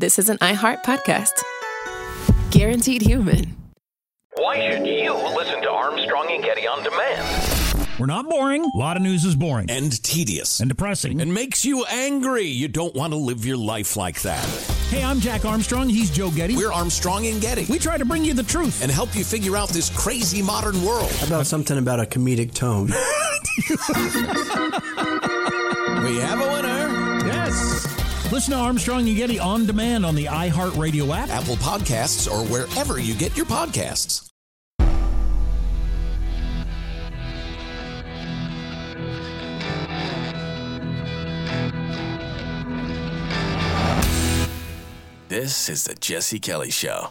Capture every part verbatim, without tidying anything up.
this is an iHeart podcast. Guaranteed human. Why should you listen to Armstrong and Getty on demand? We're not boring. A lot of news is boring. And tedious. And depressing. And makes you angry. You don't want to live your life like that. Hey, I'm Jack Armstrong. He's Joe Getty. We're Armstrong and Getty. We try to bring you the truth. And help you figure out this crazy modern world. How about something about a comedic tone? We have a winner. Yes. Listen to Armstrong and Getty on demand on the iHeartRadio app, Apple Podcasts, or wherever you get your podcasts. This is the Jesse Kelly Show.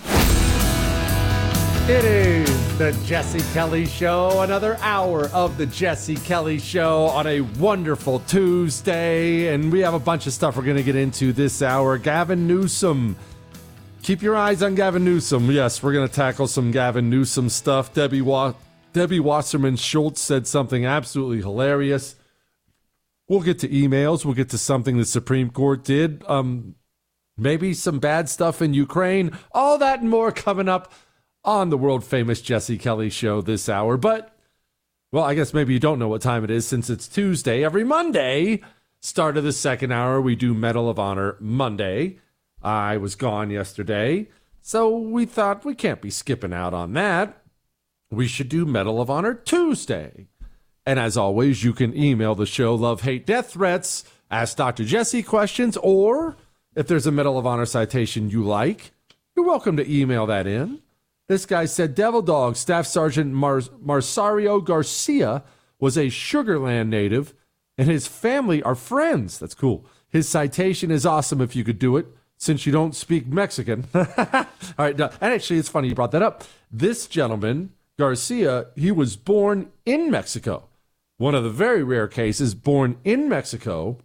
It is the Jesse Kelly Show, another hour of the Jesse Kelly Show on a wonderful Tuesday, and we have a bunch of stuff we're going to get into this hour. Gavin Newsom. Keep your eyes on Gavin Newsom. Yes, we're going to tackle some Gavin Newsom stuff. Debbie Wa- Debbie Wasserman Schultz said something absolutely hilarious. We'll get to emails. We'll get to something the Supreme Court did. Um, maybe some bad stuff in Ukraine. All that and more coming up on the world-famous Jesse Kelly Show this hour. But, well, I guess maybe you don't know what time it is since it's Tuesday. Every Monday, start of the second hour, we do Medal of Honor Monday. I was gone yesterday, so we thought we can't be skipping out on that. We should do Medal of Honor Tuesday. And as always, you can email the show love, hate, death threats, ask Doctor Jesse questions, or if there's a Medal of Honor citation you like, you're welcome to email that in. This guy said Devil Dog Staff Sergeant Mar- Marsario Garcia was a Sugar Land native, and his family are friends. That's cool. His citation is awesome if you could do it, since you don't speak Mexican. All right, and actually, it's funny you brought that up. This gentleman, Garcia, he was born in Mexico. One of the very rare cases, born in Mexico.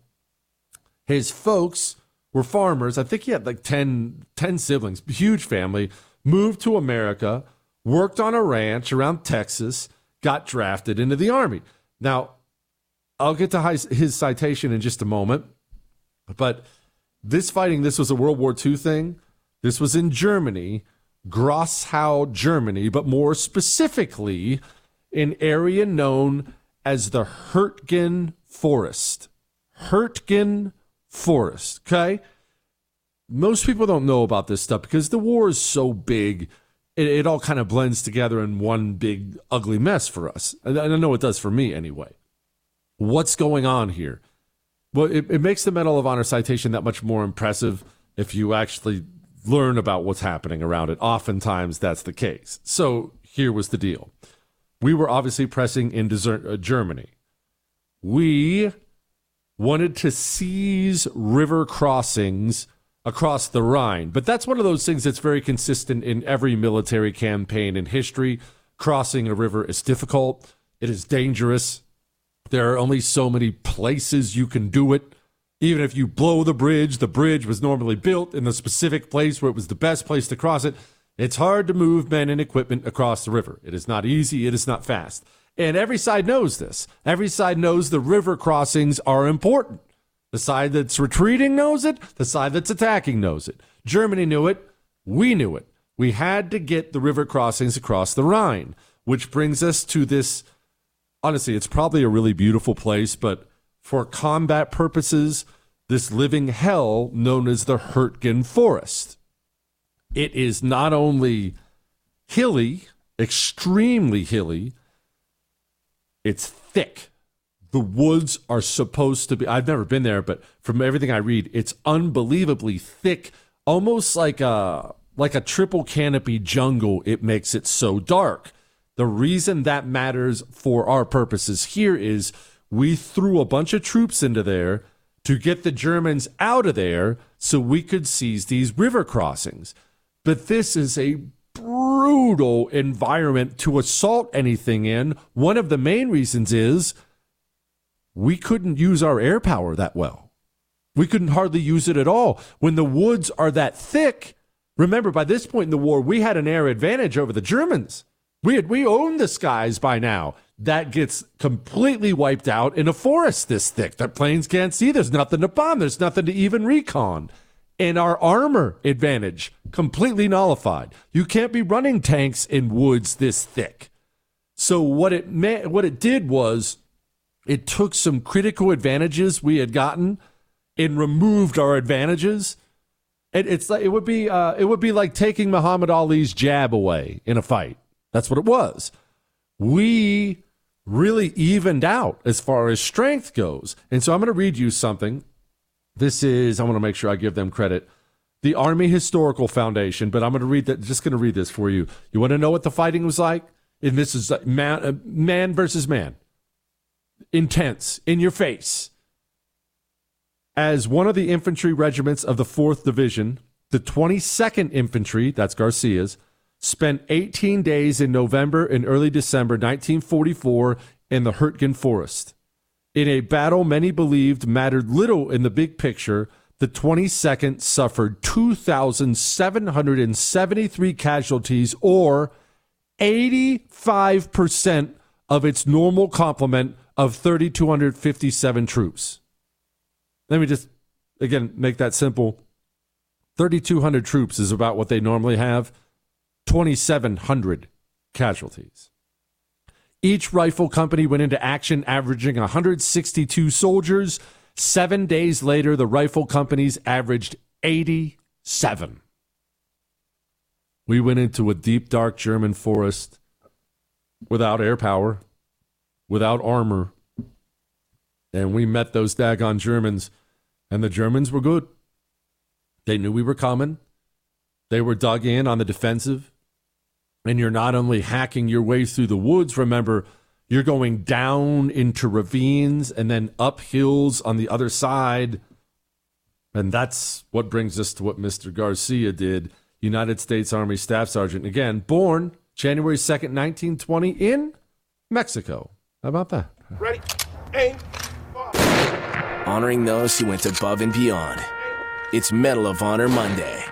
His folks were farmers. I think he had like ten, ten siblings, huge family. Moved to America, worked on a ranch around Texas, got drafted into the Army. Now, I'll get to his citation in just a moment, but this fighting, this was a World War Two thing. This was in Germany, Grosshau, Germany, but more specifically, an area known as the Hurtgen Forest. Hurtgen Forest, okay? Most people don't know about this stuff because the war is so big, it, it all kind of blends together in one big ugly mess for us. And I know it does for me anyway. What's going on here? Well, it, it makes the Medal of Honor citation that much more impressive if you actually learn about what's happening around it. Oftentimes, that's the case. So here was the deal. We were obviously pressing into uh, Germany. We wanted to seize river crossings across the Rhine. But that's one of those things that's very consistent in every military campaign in history. Crossing a river is difficult. It is dangerous. There are only so many places you can do it. Even if you blow the bridge, the bridge was normally built in the specific place where it was the best place to cross it. It's hard to move men and equipment across the river. It is not easy. It is not fast. And every side knows this. Every side knows the river crossings are important. The side that's retreating knows it. The side that's attacking knows it. Germany knew it. We knew it. We had to get the river crossings across the Rhine, which brings us to this. Honestly, it's probably a really beautiful place, but for combat purposes, this living hell known as the Hurtgen Forest. It is not only hilly, extremely hilly, it's thick. The woods are supposed to be, I've never been there, but from everything I read, it's unbelievably thick, almost like a like a triple canopy jungle. It makes it so dark. The reason that matters for our purposes here is we threw a bunch of troops into there to get the Germans out of there so we could seize these river crossings. But this is a brutal environment to assault anything in. One of the main reasons is we couldn't use our air power that well. We couldn't hardly use it at all. When the woods are that thick, remember, by this point in the war, we had an air advantage over the Germans. We had, we owned the skies by now. That gets completely wiped out in a forest this thick that planes can't see. There's nothing to bomb. There's nothing to even recon. and our armor advantage completely nullified. You can't be running tanks in woods this thick. So what it meant, what it did was it took some critical advantages we had gotten and removed our advantages. It, it's like it would be uh, it would be like taking Muhammad Ali's jab away in a fight. That's what it was. We really evened out as far as strength goes. And so I'm going to read you something. This is, I want to make sure I give them credit, the Army Historical Foundation, but I'm going to read that, just going to read this for you. You want to know what the fighting was like? And this is man, uh, man versus man. Intense, in your face. As one of the infantry regiments of the fourth Division, the twenty-second Infantry, that's Garcia's, spent eighteen days in November and early December nineteen forty-four in the Hurtgen Forest. In a battle many believed mattered little in the big picture, the twenty-second suffered two thousand seven hundred seventy-three casualties, or eighty-five percent of its normal complement of three thousand two hundred fifty-seven troops. Let me just, again, make that simple. three thousand two hundred troops is about what they normally have. two thousand seven hundred casualties. Each rifle company went into action averaging one hundred sixty-two soldiers. Seven days later, the rifle companies averaged eighty-seven. We went into a deep, dark German forest without air power, without armor, and we met those daggone Germans, and the Germans were good. They knew we were coming. They were dug in on the defensive. And you're not only hacking your way through the woods, remember, you're going down into ravines and then up hills on the other side. And that's what brings us to what Mister Garcia did, United States Army Staff Sergeant. Again, born January second, nineteen twenty in Mexico. How about that? Ready, aim, fire. Honoring those who went above and beyond. It's Medal of Honor Monday.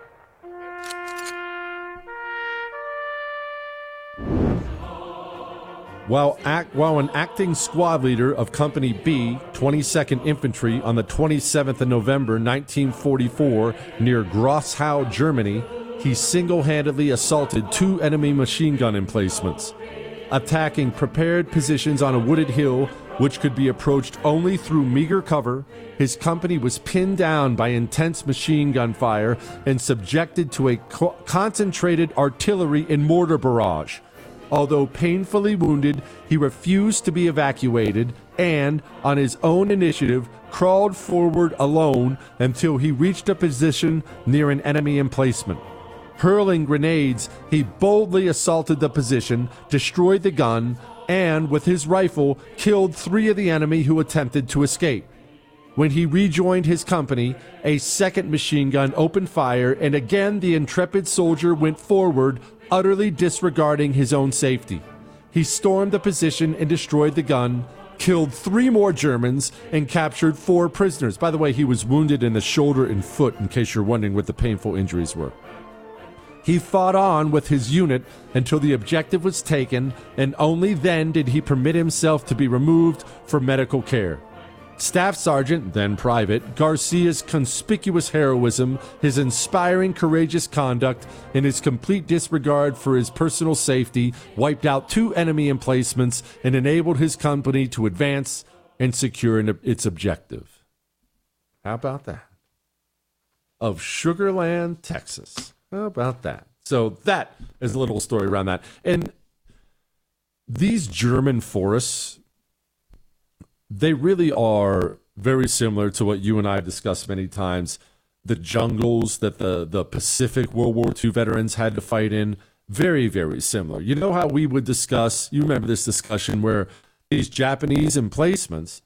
While, act, while an acting squad leader of Company B, twenty-second Infantry, on the twenty-seventh of November, nineteen forty-four, near Grosshau, Germany, he single-handedly assaulted two enemy machine gun emplacements, attacking prepared positions on a wooded hill which could be approached only through meager cover. His company was pinned down by intense machine gun fire and subjected to a co- concentrated artillery and mortar barrage. Although painfully wounded, he refused to be evacuated and, on his own initiative, crawled forward alone until he reached a position near an enemy emplacement. Hurling grenades, he boldly assaulted the position, destroyed the gun, and, with his rifle, killed three of the enemy who attempted to escape. When he rejoined his company, a second machine gun opened fire, and again the intrepid soldier went forward, utterly disregarding his own safety. He stormed the position and destroyed the gun, killed three more Germans, and captured four prisoners. By the way, he was wounded in the shoulder and foot, in case you're wondering what the painful injuries were. He fought on with his unit until the objective was taken, and only then did he permit himself to be removed for medical care. Staff Sergeant, then Private, Garcia's conspicuous heroism, his inspiring courageous conduct, and his complete disregard for his personal safety wiped out two enemy emplacements and enabled his company to advance and secure its objective. How about that? Of Sugar Land, Texas. How about that? So that is a little story around that. And these German forests, they really are very similar to what you and I have discussed many times. The jungles that the, the Pacific World War Two veterans had to fight in, very, very similar. You know how we would discuss, you remember this discussion where these Japanese emplacements,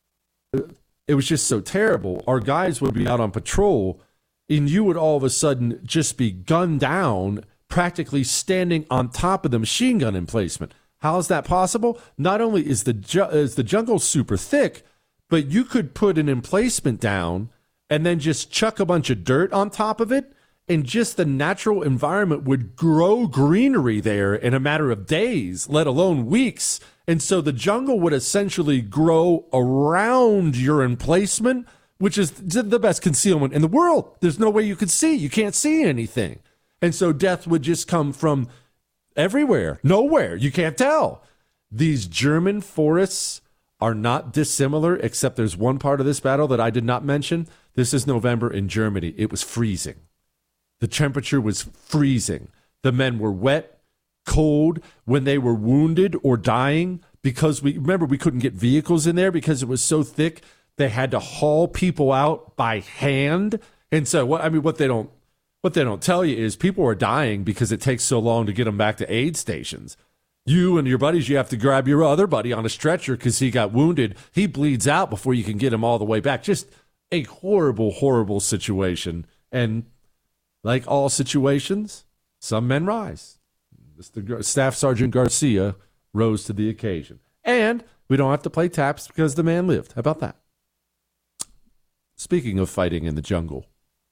it was just so terrible. Our guys would be out on patrol, and you would all of a sudden just be gunned down, practically standing on top of the machine gun emplacement. How is that possible? Not only is the ju- is the jungle super thick, but you could put an emplacement down and then just chuck a bunch of dirt on top of it, and just the natural environment would grow greenery there in a matter of days, let alone weeks. And so the jungle would essentially grow around your emplacement which is the best concealment in the world. There's no way you could see. You can't see anything. And so death would just come from everywhere, nowhere. You can't tell. These German forests are not dissimilar, except there's one part of this battle that I did not mention. This is November in Germany. It was freezing. The temperature was freezing. The men were wet, cold. When they were wounded or dying, because we remember we couldn't get vehicles in there because it was so thick, they had to haul people out by hand. And so, what I mean, what they don't, what they don't tell you is people are dying because it takes so long to get them back to aid stations. You and your buddies, you have to grab your other buddy on a stretcher because he got wounded. He bleeds out before you can get him all the way back. Just a horrible, horrible situation. And like all situations, some men rise. Mister Staff Sergeant Garcia rose to the occasion. And we don't have to play taps because the man lived. How about that? Speaking of fighting in the jungle,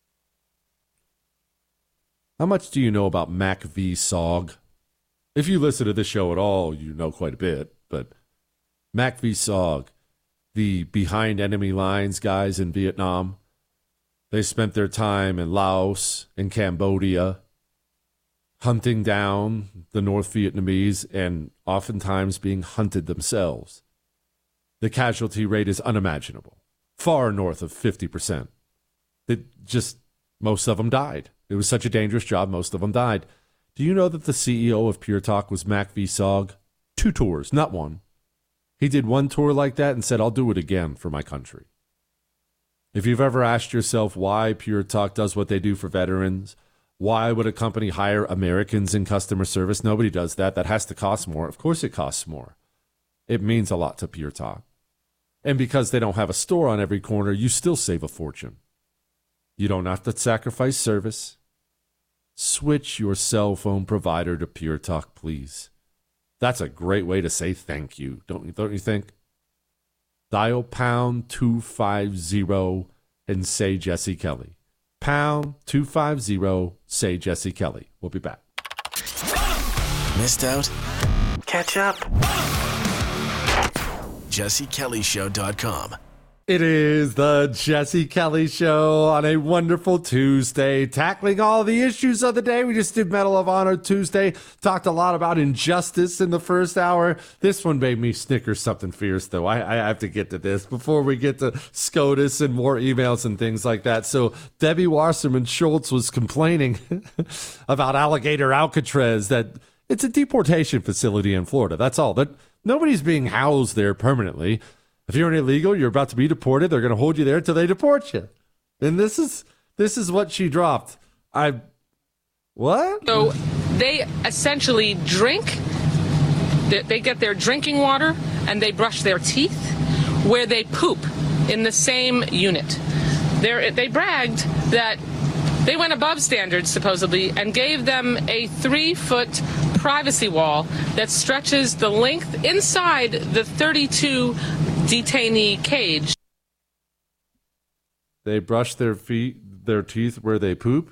how much do you know about Mac v. S O G? If you listen to this show at all, you know quite a bit. But Mac v. S O G, the behind enemy lines guys in Vietnam, they spent their time in Laos and Cambodia hunting down the North Vietnamese and oftentimes being hunted themselves. The casualty rate is unimaginable, far north of fifty percent. It just, most of them died. It was such a dangerous job, most of them died. Do you know that the C E O of Pure Talk was Mac v. S O G? Two tours, not one. He did one tour like that and said, I'll do it again for my country. If you've ever asked yourself why Pure Talk does what they do for veterans, why would a company hire Americans in customer service? Nobody does that. That has to cost more. Of course it costs more. It means a lot to Pure Talk. And because they don't have a store on every corner, you still save a fortune. You don't have to sacrifice service. Switch your cell phone provider to Pure Talk, please. That's a great way to say thank you, don't you, don't you think? Dial pound two fifty and say Jesse Kelly. Pound two fifty, say Jesse Kelly. We'll be back. Missed out? Catch up. Jesse Kelly Show dot com. It is the Jesse Kelly Show on a wonderful Tuesday, tackling all the issues of the day. We just did Medal of Honor Tuesday, talked a lot about injustice in the first hour. This one made me snicker something fierce, though. I, I have to get to this before we get to SCOTUS and more emails and things like that. So Debbie Wasserman Schultz was complaining about Alligator Alcatraz, that it's a deportation facility in Florida. That's all. That nobody's being housed there permanently. If you're an illegal, you're about to be deported. They're going to hold you there until they deport you. And this is this is what she dropped. I what? So they essentially drink. They get their drinking water and they brush their teeth, where they poop in the same unit. They they bragged that they went above standards, supposedly, and gave them a three-foot privacy wall that stretches the length inside the thirty-two detainee cage. They brush their feet, their teeth where they poop?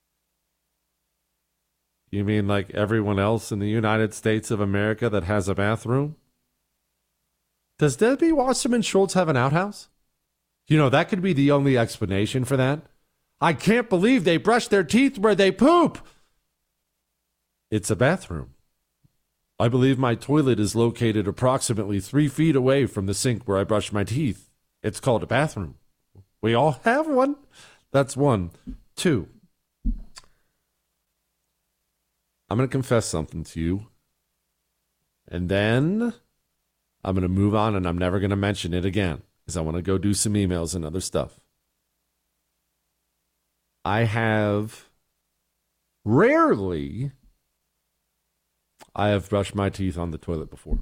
You mean like everyone else in the United States of America that has a bathroom? Does Debbie Wasserman Schultz have an outhouse? You know, that could be the only explanation for that. I can't believe they brush their teeth where they poop. It's a bathroom. I believe my toilet is located approximately three feet away from the sink where I brush my teeth. It's called a bathroom. We all have one. That's one. Two. I'm going to confess something to you. And then I'm going to move on, and I'm never going to mention it again because I want to go do some emails and other stuff. I have rarely... I have brushed my teeth on the toilet before.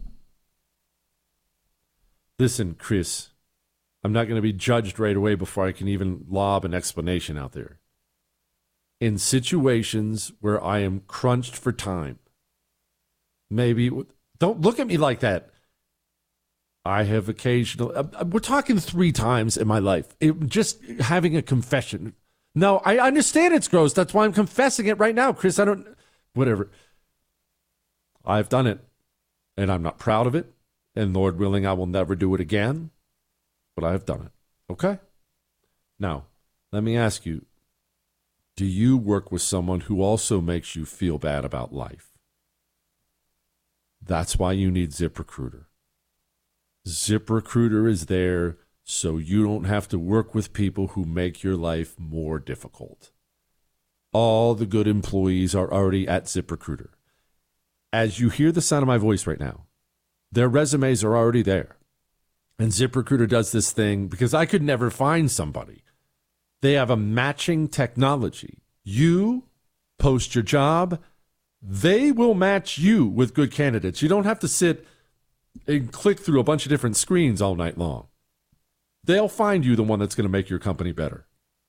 Listen, Chris, I'm not going to be judged right away before I can even lob an explanation out there. In situations where I am crunched for time, maybe, don't look at me like that. I have occasionally, we're talking three times in my life, it, just having a confession. No, I understand it's gross. That's why I'm confessing it right now, Chris. I don't, whatever. I've done it, and I'm not proud of it, and Lord willing, I will never do it again, but I have done it, okay? Now, let me ask you, do you work with someone who also makes you feel bad about life? That's why you need ZipRecruiter. ZipRecruiter is there so you don't have to work with people who make your life more difficult. All the good employees are already at ZipRecruiter. As you hear the sound of my voice right now, their resumes are already there. And ZipRecruiter does this thing because I could never find somebody. They have a matching technology. You post your job, they will match you with good candidates. You don't have to sit and click through a bunch of different screens all night long. They'll find you the one that's going to make your company better.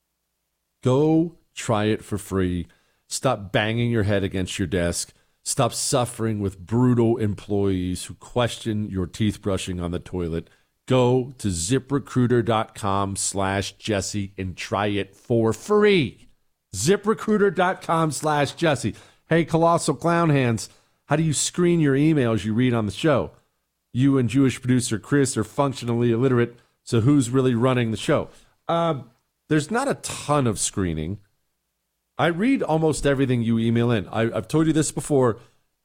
Go try it for free. Stop banging your head against your desk. Stop suffering with brutal employees who question your teeth brushing on the toilet. Go to ZipRecruiter.com slash Jesse and try it for free. ZipRecruiter.com slash Jesse. Hey, Colossal Clown Hands, how do you screen your emails you read on the show? You and Jewish producer Chris are functionally illiterate, so who's really running the show? Um, there's not a ton of screening. I read almost everything you email in. I, I've told you this before.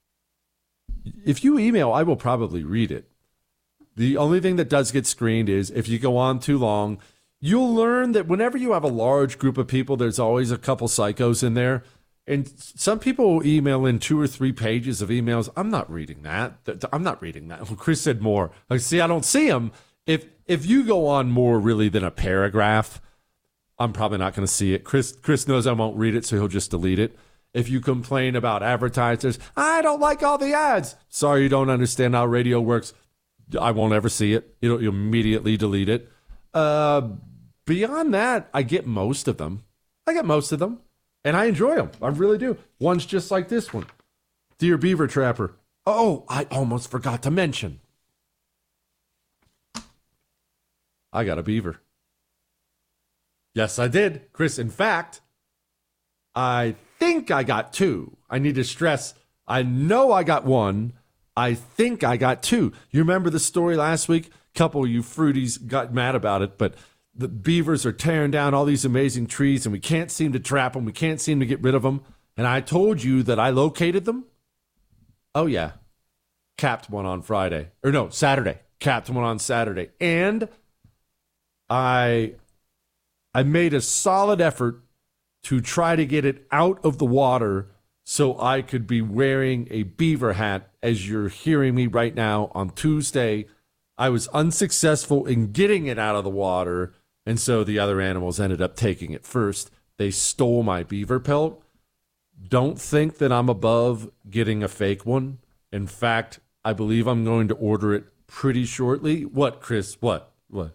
If you email, I will probably read it. The only thing that does get screened is if you go on too long, you'll learn that whenever you have a large group of people, there's always a couple psychos in there. And some people will email in two or three pages of emails. I'm not reading that. I'm not reading that. Chris said more. Like, see, I don't see them. If if you go on more really than a paragraph, I'm probably not going to see it. Chris Chris knows I won't read it, so he'll just delete it. If you complain about advertisers, I don't like all the ads. Sorry, you don't understand how radio works. I won't ever see it. You'll, you'll immediately delete it. Uh, beyond that, I get most of them. I get most of them, and I enjoy them. I really do. One's just like this one. Dear Beaver Trapper. Oh, I almost forgot to mention. I got a beaver. Yes, I did, Chris. In fact, I think I got two. I need to stress, I know I got one. I think I got two. You remember the story last week? A couple of you fruities got mad about it, but the beavers are tearing down all these amazing trees, and we can't seem to trap them. We can't seem to get rid of them. And I told you that I located them. Oh, yeah. Capped one on Friday. Or no, Saturday. Capped one on Saturday. And I, I made a solid effort to try to get it out of the water so I could be wearing a beaver hat as you're hearing me right now on Tuesday. I was unsuccessful in getting it out of the water, and so the other animals ended up taking it first. They stole my beaver pelt. Don't think that I'm above getting a fake one. In fact, I believe I'm going to order it pretty shortly. What, Chris? What? What?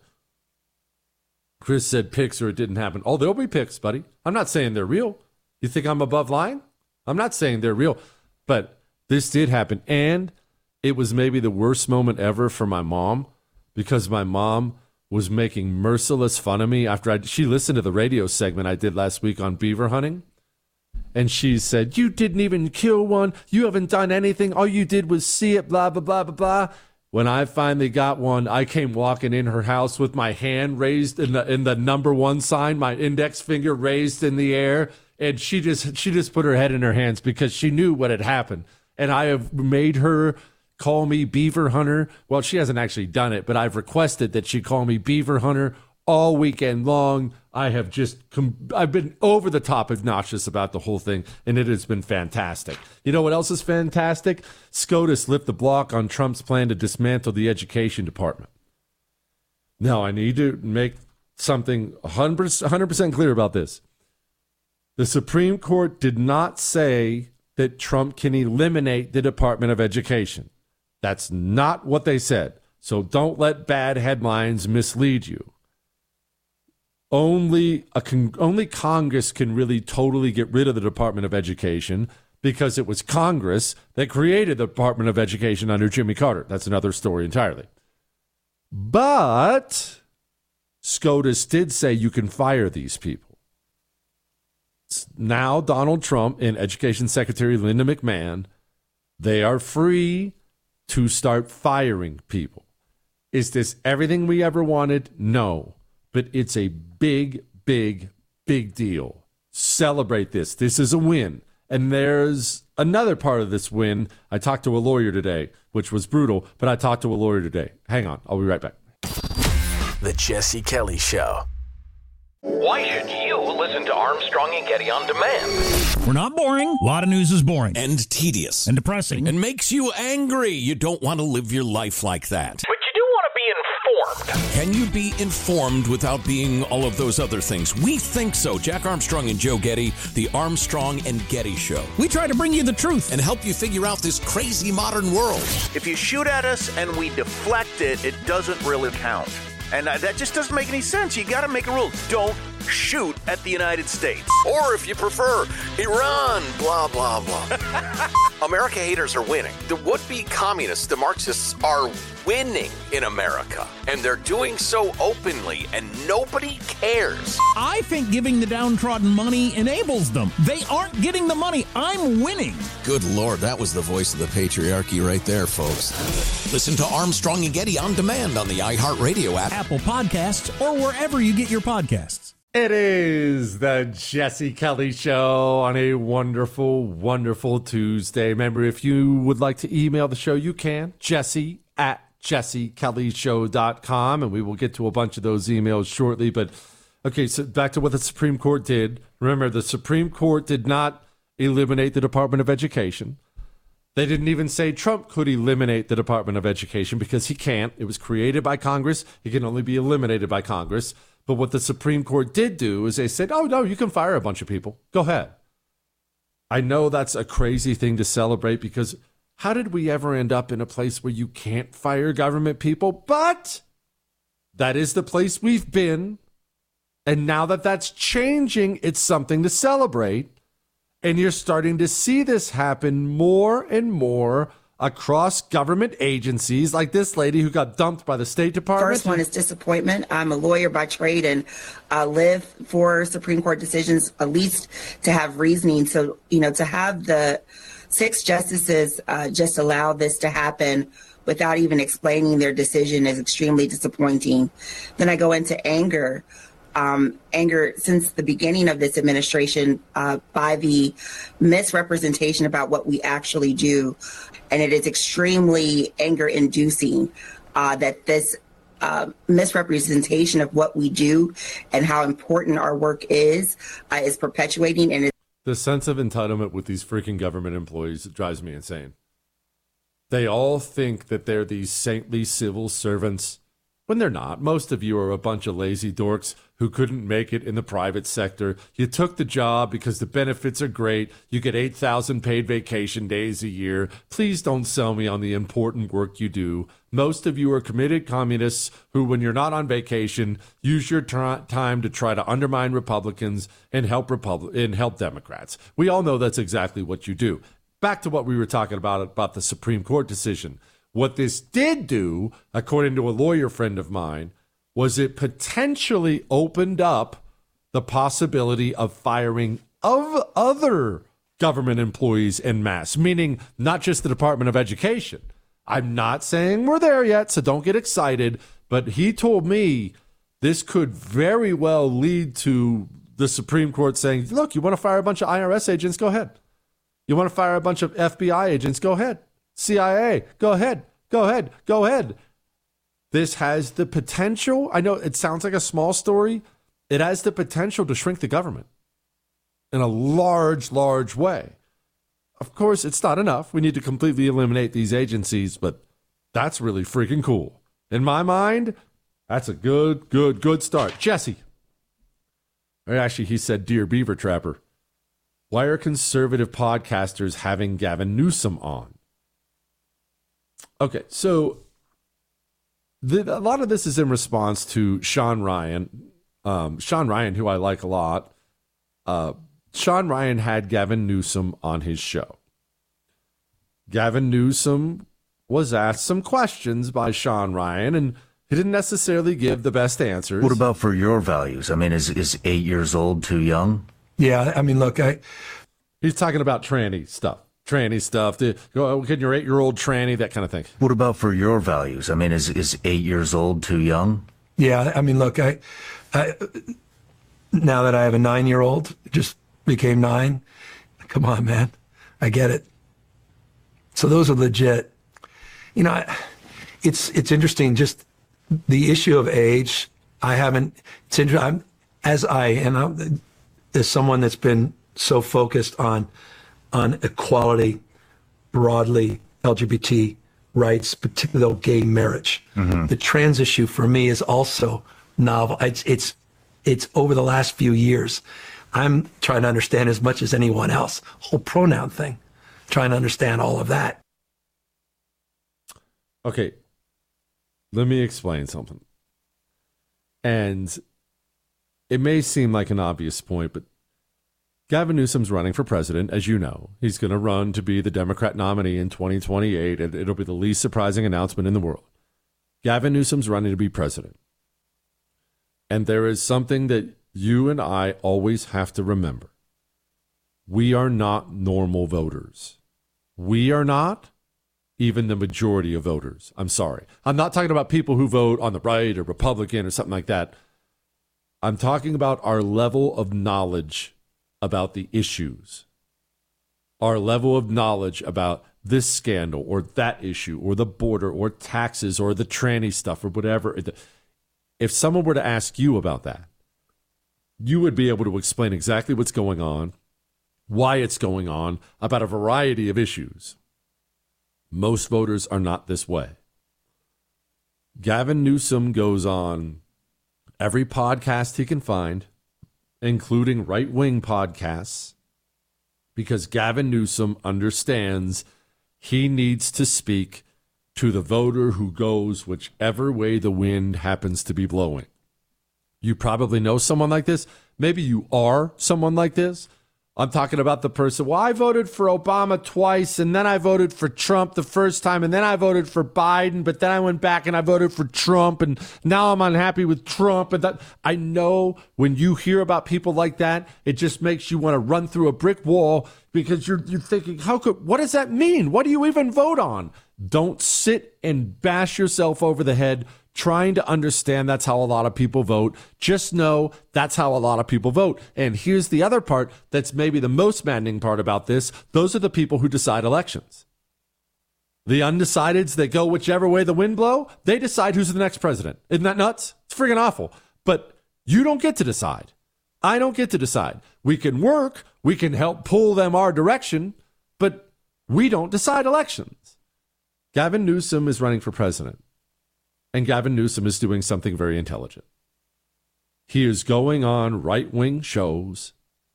Chris said pics or it didn't happen. Oh, there'll be pics, buddy. I'm not saying they're real. You think I'm above lying? I'm not saying they're real, but this did happen. And it was maybe the worst moment ever for my mom because my mom was making merciless fun of me after I, she listened to the radio segment I did last week on beaver hunting. And she said, you didn't even kill one. You haven't done anything. All you did was see it, blah, blah, blah, blah, blah. When I finally got one, I came walking in her house with my hand raised in the in the number one sign, my index finger raised in the air. And she just she just put her head in her hands because she knew what had happened. And I have made her call me Beaver Hunter. Well, she hasn't actually done it, but I've requested that she call me Beaver Hunter all weekend long. I have just, I've been over the top obnoxious about the whole thing, and it has been fantastic. You know what else is fantastic? SCOTUS lift the block on Trump's plan to dismantle the education department. Now, I need to make something one hundred percent clear about this. The Supreme Court did not say that Trump can eliminate the Department of Education. That's not what they said. So don't let bad headlines mislead you. Only a con- only Congress can really totally get rid of the Department of Education because it was Congress that created the Department of Education under Jimmy Carter. That's another story entirely. But SCOTUS did say you can fire these people. Now Donald Trump and Education Secretary Linda McMahon, they are free to start firing people. Is this everything we ever wanted? No. But it's a big, big, big deal. Celebrate this. This is a win. And there's another part of this win. I talked to a lawyer today, which was brutal, but I talked to a lawyer today. Hang on. I'll be right back. The Jesse Kelly Show. Why should you listen to Armstrong and Getty on demand? We're not boring. A lot of news is boring. And tedious. And depressing. And makes you angry. You don't want to live your life like that. But you do want to be informed. Can you be informed without being all of those other things? We think so. Jack Armstrong and Joe Getty, the Armstrong and Getty Show. We try to bring you the truth. And help you figure out this crazy modern world. If you shoot at us and we deflect it, it doesn't really count. And uh, that just doesn't make any sense. You got to make a rule. Don't shoot at the United States. Or if you prefer, Iran, blah, blah, blah. America haters are winning. The would-be communists, the Marxists, are winning in America. And they're doing so openly, and nobody cares. I think giving the downtrodden money enables them. They aren't getting the money. I'm winning. Good Lord, that was the voice of the patriarchy right there, folks. Listen to Armstrong and Getty on demand on the iHeartRadio app, Apple Podcasts, or wherever you get your podcasts. It is the Jesse Kelly Show on a wonderful, wonderful Tuesday. Remember, if you would like to email the show, you can. Jesse at jesse kelly show dot com, and we will get to a bunch of those emails shortly. But, okay, so back to what the Supreme Court did. Remember, the Supreme Court did not eliminate the Department of Education. They didn't even say Trump could eliminate the Department of Education because he can't. It was created by Congress. It can only be eliminated by Congress. But what the Supreme Court did do is they said, oh, no, you can fire a bunch of people. Go ahead. I know that's a crazy thing to celebrate because how did we ever end up in a place where you can't fire government people? But that is the place we've been. And now that that's changing, it's something to celebrate. And you're starting to see this happen more and more across government agencies, like this lady who got dumped by the State Department. First one is disappointment. I'm a lawyer by trade and uh, live for Supreme Court decisions, at least to have reasoning. So, you know, to have the six justices uh, just allow this to happen without even explaining their decision is extremely disappointing. Then I go into anger. Um, anger since the beginning of this administration uh, by the misrepresentation about what we actually do. And it is extremely anger inducing uh, that this uh, misrepresentation of what we do and how important our work is uh, is perpetuating. And the sense of entitlement with these freaking government employees drives me insane. They all think that they're these saintly civil servants when they're not. Most of you are a bunch of lazy dorks who couldn't make it in the private sector. You took the job because the benefits are great. You get eight thousand paid vacation days a year. Please don't sell me on the important work you do. Most of you are committed communists who, when you're not on vacation, use your t- time to try to undermine Republicans and help Repub- and help Democrats. We all know that's exactly what you do. Back to what we were talking about, about the Supreme Court decision. What this did do, according to a lawyer friend of mine, was it potentially opened up the possibility of firing of other government employees en masse, meaning not just the Department of Education. I'm not saying we're there yet, so don't get excited, but he told me this could very well lead to the Supreme Court saying, look, you want to fire a bunch of I R S agents? Go ahead. You want to fire a bunch of F B I agents? Go ahead. C I A, go ahead, go ahead, go ahead. This has the potential, I know it sounds like a small story, it has the potential to shrink the government in a large, large way. Of course, it's not enough. We need to completely eliminate these agencies, but that's really freaking cool. In my mind, that's a good, good, good start. Jesse. Or actually, he said, Dear Beaver Trapper, why are conservative podcasters having Gavin Newsom on? Okay, so the, a lot of this is in response to Sean Ryan. Um, Sean Ryan, who I like a lot. Uh, Sean Ryan had Gavin Newsom on his show. Gavin Newsom was asked some questions by Sean Ryan, and he didn't necessarily give the best answers. What about for your values? I mean, is is eight years old too young? Yeah, I mean, look, I... He's talking about tranny stuff. Tranny stuff. The, can your eight-year-old tranny, that kind of thing. What about for your values? I mean, is is eight years old too young? Yeah, I mean, look, I, I now that I have a nine-year-old, just became nine. Come on, man. I get it. So those are legit. You know, I, it's it's interesting, just the issue of age. I haven't, it's interesting, I'm, as I, and I'm, as someone that's been so focused on on equality, broadly, L G B T rights, particularly gay marriage. Mm-hmm. The trans issue for me is also novel. It's, it's, it's over the last few years. I'm trying to understand as much as anyone else. Whole pronoun thing, trying to understand all of that. Okay, let me explain something. And it may seem like an obvious point, but Gavin Newsom's running for president, as you know. He's going to run to be the Democrat nominee in twenty twenty-eight, and it'll be the least surprising announcement in the world. Gavin Newsom's running to be president. And there is something that you and I always have to remember. We are not normal voters. We are not even the majority of voters. I'm sorry. I'm not talking about people who vote on the right or Republican or something like that. I'm talking about our level of knowledge about the issues, our level of knowledge about this scandal or that issue or the border or taxes or the tranny stuff or whatever. If someone were to ask you about that, you would be able to explain exactly what's going on, why it's going on, about a variety of issues. Most voters are not this way. Gavin Newsom goes on every podcast he can find, including right-wing podcasts, because Gavin Newsom understands he needs to speak to the voter who goes whichever way the wind happens to be blowing. You probably know someone like this. Maybe you are someone like this. I'm talking about the person, well, I voted for Obama twice, and then I voted for Trump the first time, and then I voted for Biden, but then I went back and I voted for Trump, and now I'm unhappy with Trump. And that, I know when you hear about people like that, it just makes you want to run through a brick wall because you're you're thinking, how could, what does that mean? What do you even vote on? Don't sit and bash yourself over the head trying to understand that's how a lot of people vote. Just know that's how a lot of people vote. And here's the other part that's maybe the most maddening part about this. Those are the people who decide elections. The undecideds that go whichever way the wind blow, they decide who's the next president. Isn't that nuts? It's friggin' awful. But you don't get to decide. I don't get to decide. We can work. We can help pull them our direction, but we don't decide elections. Gavin Newsom is running for president. And Gavin Newsom is doing something very intelligent. He is going on right-wing shows,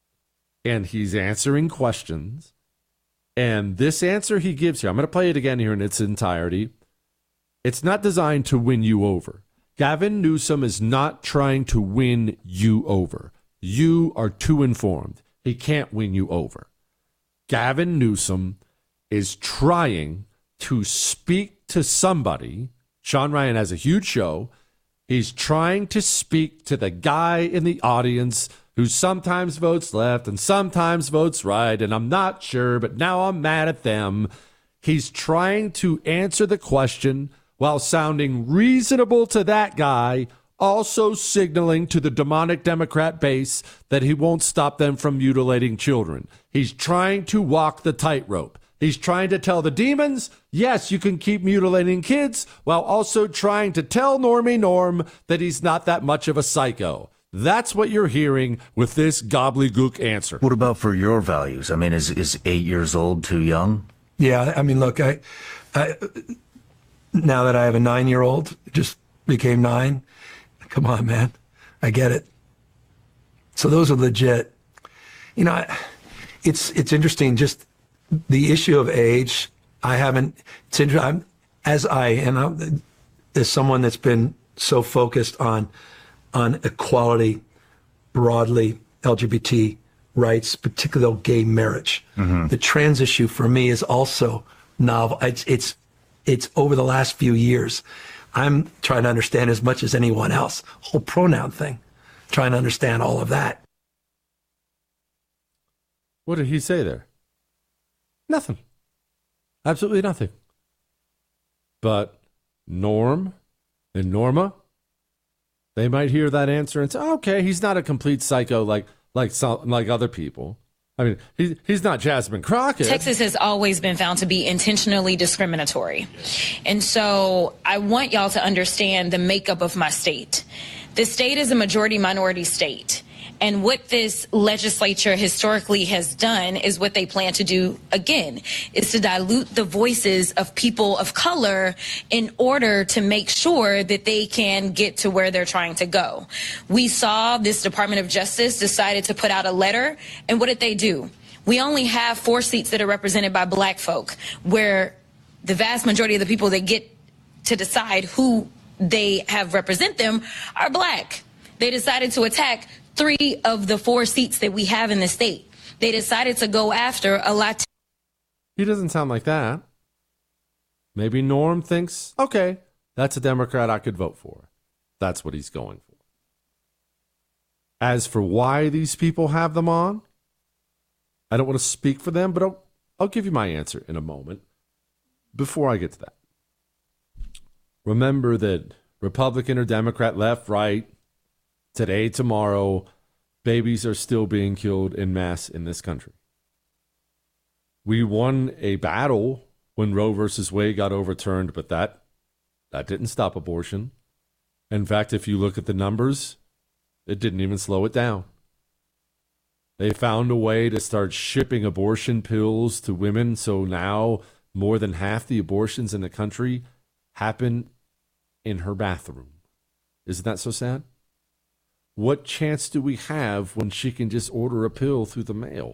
and he's answering questions. And this answer he gives here, I'm going to play it again here in its entirety. It's not designed to win you over. Gavin Newsom is not trying to win you over. You are too informed. He can't win you over. Gavin Newsom is trying to speak to somebody. Sean Ryan has a huge show. He's trying to speak to the guy in the audience who sometimes votes left and sometimes votes right, and I'm not sure, but now I'm mad at them. He's trying to answer the question while sounding reasonable to that guy, also signaling to the demonic Democrat base that he won't stop them from mutilating children. He's trying to walk the tightrope. He's trying to tell the demons, yes, you can keep mutilating kids, while also trying to tell Normie Norm that he's not that much of a psycho. That's what you're hearing with this gobbledygook answer. What about for your values? I mean, is is eight years old too young? Yeah, I mean, look, I, I now that I have a nine-year-old, just became nine. Come on, man. I get it. So those are legit. You know, it's it's interesting, just the issue of age. I haven't, it's interesting, I'm, as I, and I'm, as someone that's been so focused on on equality, broadly, L G B T rights, particularly gay marriage. Mm-hmm. The trans issue for me is also novel. It's, it's, it's over the last few years. I'm trying to understand as much as anyone else. Whole pronoun thing, trying to understand all of that. What did he say there? Nothing. Absolutely nothing. But Norm and Norma, They might hear that answer and say, oh, okay, he's not a complete psycho like like some, like other people. I mean, he, he's not Jasmine Crockett. Texas has always been found to be intentionally discriminatory. And so I want y'all to understand the makeup of my state. The state is a majority minority state. And what this legislature historically has done is what they plan to do again, is to dilute the voices of people of color in order to make sure that they can get to where they're trying to go. We saw this Department of Justice decided to put out a letter, and what did they do? We only have four seats that are represented by black folk, where the vast majority of the people that get to decide who they have represent them are black. They decided to attack three of the four seats that we have in the state. They decided to go after a lot. He doesn't sound like that. Maybe Norm thinks, okay, that's a Democrat I could vote for. That's what he's going for. As for why these people have them on, I don't want to speak for them, but I'll, I'll give you my answer in a moment. Before I get to that, remember that Republican or Democrat, left, right, today, tomorrow, babies are still being killed en masse in this country. We won a battle when Roe versus Wade got overturned, but that that didn't stop abortion. In fact, if you look at the numbers, it didn't even slow it down. They found a way to start shipping abortion pills to women, so now more than half the abortions in the country happen in her bathroom. Isn't that so sad? What chance do we have when she can just order a pill through the mail?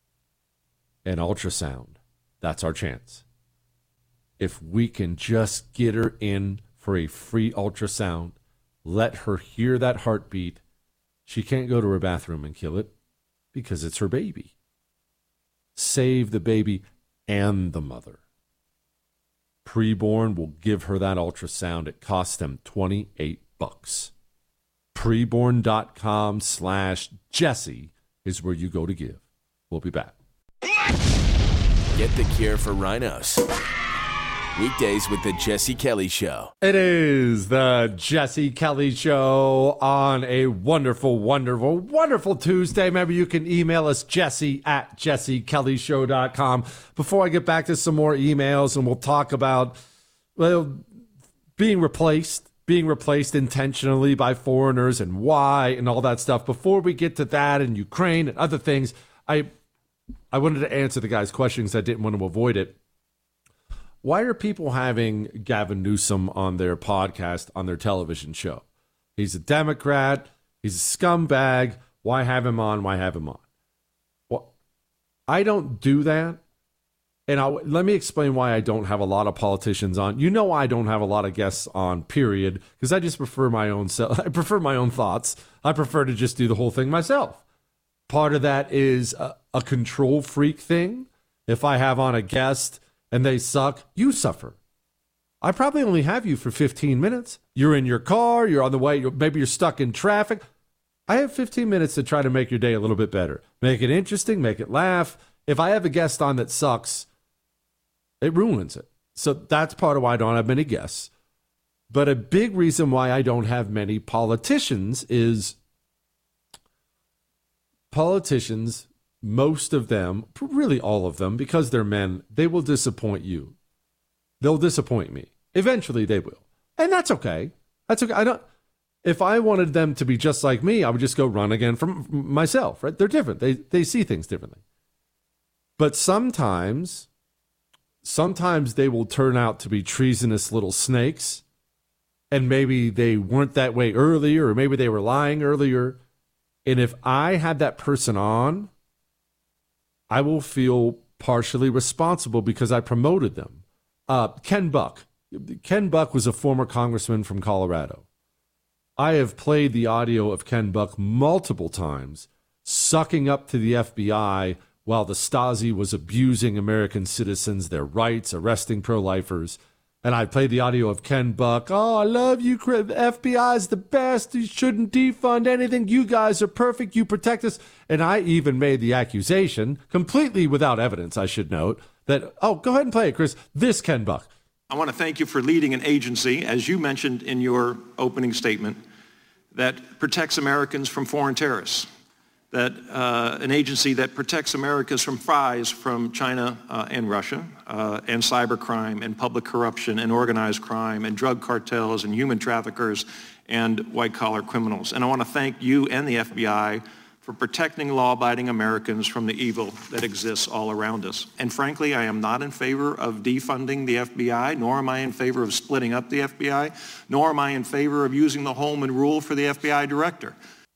An ultrasound. That's our chance. If we can just get her in for a free ultrasound, let her hear that heartbeat, she can't go to her bathroom and kill it because it's her baby. Save the baby and the mother. Preborn will give her that ultrasound. It costs them twenty-eight bucks. Preborn.com slash Jesse is where you go to give. We'll be back. Get the cure for rhinos. Weekdays with the Jesse Kelly Show. It is the Jesse Kelly Show on a wonderful, wonderful, wonderful Tuesday. Maybe you can email us, Jesse at jesse kelly show dot com. Before I get back to some more emails, and we'll talk about, well, being replaced, being replaced intentionally by foreigners and why and all that stuff. Before we get to that and Ukraine and other things, I I wanted to answer the guy's questions. I didn't want to avoid it. Why are people having Gavin Newsom on their podcast, on their television show? He's a Democrat. He's a scumbag. Why have him on? Why have him on? Well, I don't do that. And I'll, let me explain why I don't have a lot of politicians on. You know I don't have a lot of guests on, period, because I just prefer my own self. I prefer my own thoughts. I prefer to just do the whole thing myself. Part of that is a, a control freak thing. If I have on a guest and they suck, you suffer. I probably only have you for fifteen minutes. You're in your car, you're on the way, you're, maybe you're stuck in traffic. I have fifteen minutes to try to make your day a little bit better. Make it interesting, make it laugh. If I have a guest on that sucks, it ruins it. So that's part of why I don't have many guests. But a big reason why I don't have many politicians is politicians, most of them, really all of them, because they're men, they will disappoint you. They'll disappoint me. Eventually they will. And that's okay. That's okay. I don't, if I wanted them to be just like me, I would just go run again from myself, right? They're different. They they see things differently. But sometimes, sometimes they will turn out to be treasonous little snakes. And maybe they weren't that way earlier, or maybe they were lying earlier. And if I had that person on, I will feel partially responsible because I promoted them. Uh, Ken Buck. Ken Buck was a former congressman from Colorado. I have played the audio of Ken Buck multiple times, sucking up to the F B I while the Stasi was abusing American citizens, their rights, arresting pro-lifers. And I played the audio of Ken Buck. Oh, I love you. The F B I is the best. You shouldn't defund anything. You guys are perfect. You protect us. And I even made the accusation, completely without evidence, I should note, that, oh, go ahead and play it, Chris. This Ken Buck. I want to thank you for leading an agency, as you mentioned in your opening statement, that protects Americans from foreign terrorists, that uh, an agency that protects Americans from spies from China uh, and Russia, uh, and cybercrime and public corruption and organized crime and drug cartels and human traffickers and white-collar criminals. And I want to thank you and the F B I for protecting law-abiding Americans from the evil that exists all around us. And frankly, I am not in favor of defunding the F B I, nor am I in favor of splitting up the F B I, nor am I in favor of using the Holman Rule for the F B I director.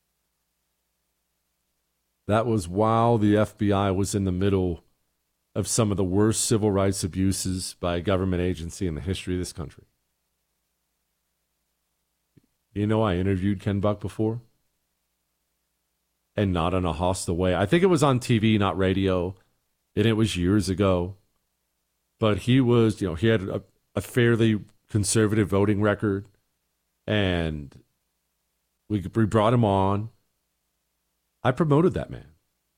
That was while the F B I was in the middle of some of the worst civil rights abuses by a government agency in the history of this country. You know, I interviewed Ken Buck before, and not in a hostile way. I think it was on T V, not radio, and it was years ago. But he was, you know, he had a, a fairly conservative voting record, and we, we brought him on. I promoted that man.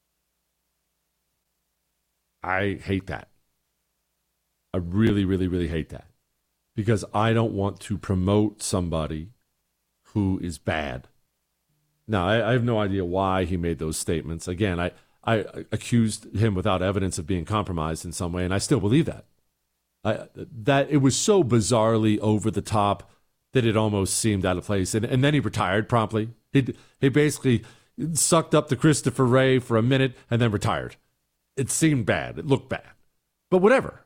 I hate that. I really, really, really hate that. Because I don't want to promote somebody who is bad. Now, I, I have no idea why he made those statements. Again, I, I accused him without evidence of being compromised in some way, and I still believe that. I, that it was so bizarrely over the top that it almost seemed out of place. And, and then he retired promptly. He, he basically sucked up to Christopher Wray for a minute and then retired. It seemed bad. It looked bad. But whatever.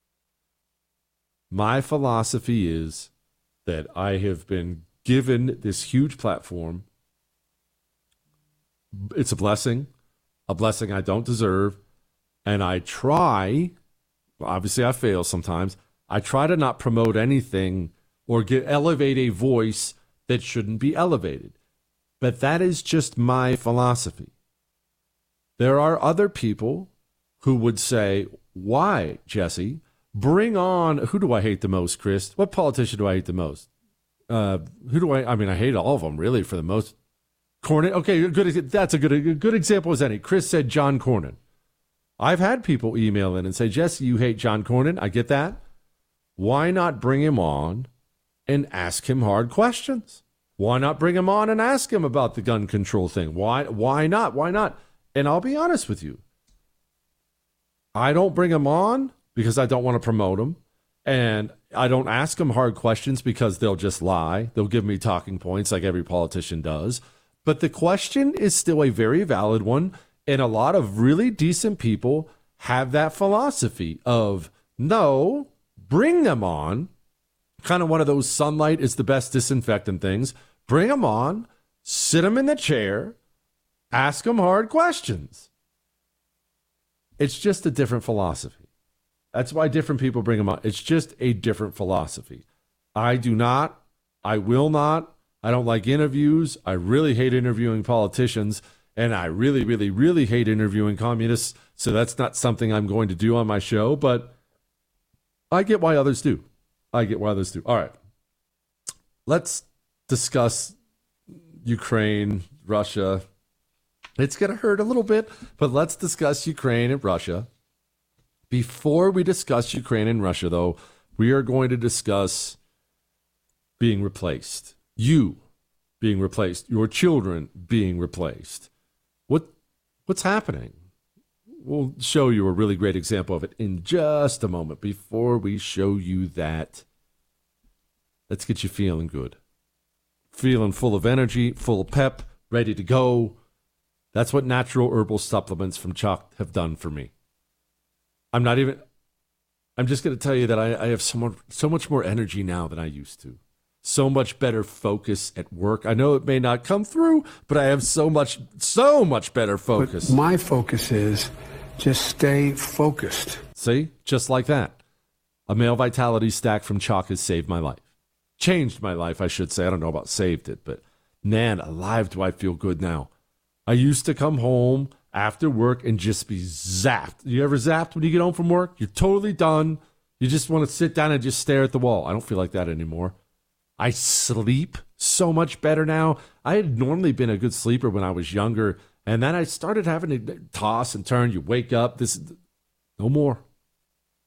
My philosophy is that I have been given this huge platform. It's a blessing, a blessing I don't deserve. And I try, obviously I fail sometimes, I try to not promote anything or get, elevate a voice that shouldn't be elevated. But that is just my philosophy. There are other people who would say, why, Jesse? Bring on, who do I hate the most, Chris? What politician do I hate the most? Uh, who do I, I mean, I hate all of them, really, for the most. Cornyn, okay, good. That's a good, a good example as any. Chris said John Cornyn. I've had people email in and say, Jesse, you hate John Cornyn. I get that. Why not bring him on and ask him hard questions? Why not bring him on and ask him about the gun control thing? Why, why not? Why not? And I'll be honest with you. I don't bring him on because I don't want to promote him. And I don't ask him hard questions because they'll just lie. They'll give me talking points like every politician does. But the question is still a very valid one. And a lot of really decent people have that philosophy of, no, bring them on. Kind of one of those sunlight is the best disinfectant things. Bring them on, sit them in the chair, ask them hard questions. It's just a different philosophy. That's why different people bring them on. It's just a different philosophy. I do not, I will not, I don't like interviews. I really hate interviewing politicians, and I really, really, really hate interviewing communists. So that's not something I'm going to do on my show, but I get why others do. I get why others do. All right. Let's discuss Ukraine, Russia. It's going to hurt a little bit, but let's discuss Ukraine and Russia. Before we discuss Ukraine and Russia, though, we are going to discuss being replaced. You being replaced. Your children being replaced. What What's happening? We'll show you a really great example of it in just a moment. Before we show you that, let's get you feeling good. Feeling full of energy, full of pep, ready to go. That's what natural herbal supplements from Choq have done for me. I'm not even, I'm just going to tell you that I, I have so much, so much more energy now than I used to. So much better focus at work. I know it may not come through, but I have so much, so much better focus. But my focus is just stay focused. See? Just like that. A male vitality stack from Choq has saved my life. Changed my life, I should say. I don't know about saved it, but man, alive do I feel good now. I used to come home after work and just be zapped. You ever zapped when you get home from work? You're totally done. You just want to sit down and just stare at the wall. I don't feel like that anymore. I sleep so much better now. I had normally been a good sleeper when I was younger, and then I started having to toss and turn. You wake up. This, no more.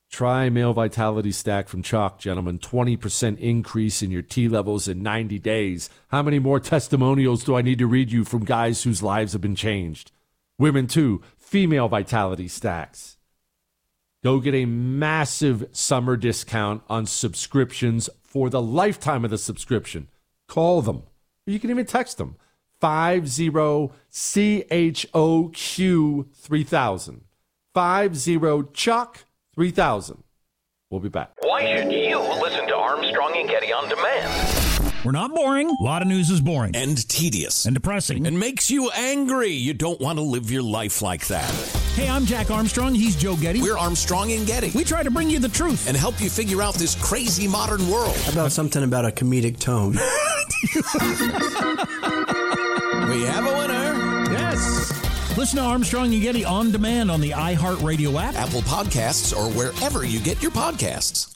Try Male Vitality Stack from Chalk, gentlemen. twenty percent increase in your T levels in ninety days. How many more testimonials do I need to read you from guys whose lives have been changed? Women, too. Female Vitality Stacks. Go get a massive summer discount on subscriptions for the lifetime of the subscription. Call them. You can even text them. five zero C H O Q three thousand. five zero Chuck three thousand. We'll be back. Why should you listen to Armstrong and Getty on demand? We're not boring. A lot of news is boring. And tedious. And depressing. And makes you angry. You don't want to live your life like that. Hey, I'm Jack Armstrong. He's Joe Getty. We're Armstrong and Getty. We try to bring you the truth. And help you figure out this crazy modern world. How about something about a comedic tone? We have a winner. Yes. Listen to Armstrong and Getty on demand on the iHeartRadio app, Apple Podcasts, or wherever you get your podcasts.